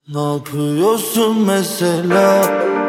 Ne yapıyorsun mesela?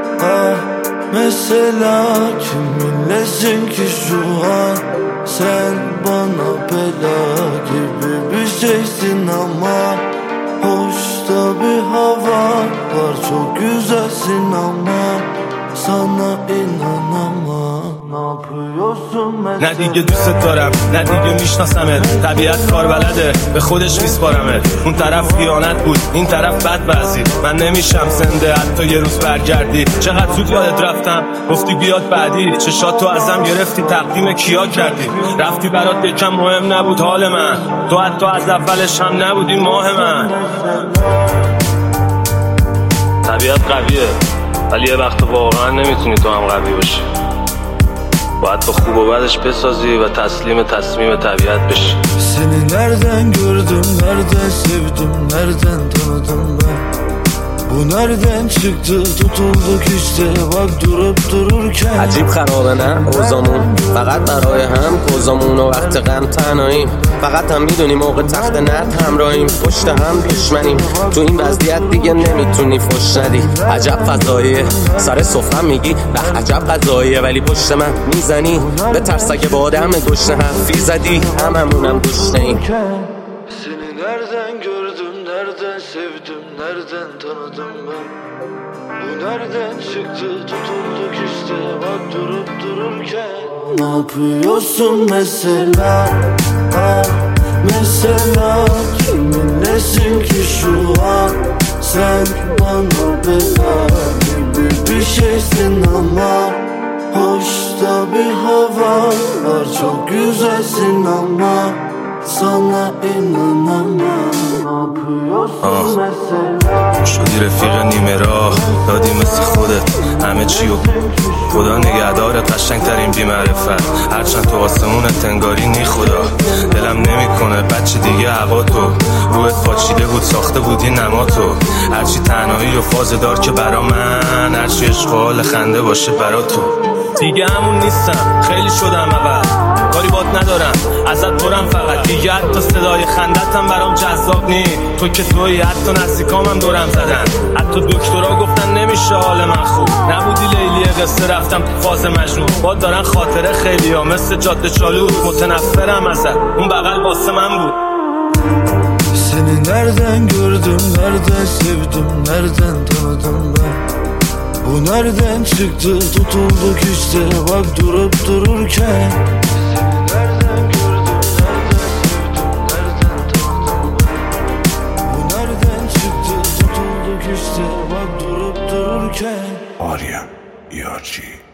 Mesela kiminlesin ki şu an? Sen bana bela gibi bir şeysin ama hoş da bir hava var, çok güzelsin ama sana inanamam. Ne yapıyorsun mesela؟ نه دیگه دوست دارم، نه دیگه میشناسمت. طبیعت کار بلده، به خودش میسپارمت. اون طرف خیانت بود، این طرف بدبختی. من نمیشم زنده حتی یه روز برگردی. چقدر زود یادت رفتم، گفتی بیاد بعدی. چشات تو ازم گرفتی، تقدیم کیا کردی. رفتی برات یکم مهم نبود حال من، تو حتی از اولش هم نبودی ماه من. طبیعت قویه ولی یه وقت واقعا نمیتونی تو هم قوی باشی. باید با خوب و بدش بسازی و تسلیم تصمیم طبیعت بشی. Seni nereden gördüm, nereden sevdim, nereden tanıdım ben? Bu nereden çıktı, tutulduk işte bak durup dururken. عجیب خرابه نه اوزامون، فقط برای هم کوزامون و وقت غم تنهاییم. فقط هم میدونی موقع تخت نرد همراهیم، پشت هم دشمنیم. تو این وضعیت دیگه نمیتونی فش ندی. عجب فضاییه سر سفرم میگی به عجب قضاییه، ولی پشت من میزنی به ترس اگه با آدم گشنه حرفی زدی هممونم گشنه‌ایم. Seni nereden gördüm, nereden sevdim, nereden tanıdım ben? Bu nereden çıktı, tutulduk işte bak durup dururken. Ne yapıyorsun mesela? Mesela kiminlesin ki şu an? Sen bana bela gibi bir şeysin ama hoş da bir hava var, çok güzelsin ama sana inanamam. Ne yapıyorsun mesela؟ شدی رفیق نیمه راه، دادی مثل خودت همه چیو. خدا نگهدارت قشنگترین بی‌معرفت، هرچند تو آسمونت انگاری نی خدا. دلم نمیکنه بچه دیگه هوا تو، روحت پاچیده بود ساخته بودی نما تو. هرچی تنهایی و فاز دار که برا من، هرچی عشق و حال خنده باشه برا تو. دیگه همون نیستم، خیلی شدم عوض، کاری بات ندارم ازت پرم فقط. دیگه حتی صدای خندتم برام جذاب نی. تو که تویی، حتی نزدیکامم دورم زدن، حتی دکترها گفتن نمیشه حال من خوب. نبودی لیلی قصه رفتم تو فاز مجنون. باد دارن خاطره خیلی ها مثل جاده چالو، متنفرم ازت اون بغل واسه من بود. Seni nereden gördüm, nereden sevdim, nereden tanıdım ben? Bu nereden çıktı, tutulduk işte bak durup dururken. Seni nereden gördüm, nereden sevdim, nereden tanıdım ben? Bu nereden çıktı, tutulduk işte bak durup dururken. Arya ERG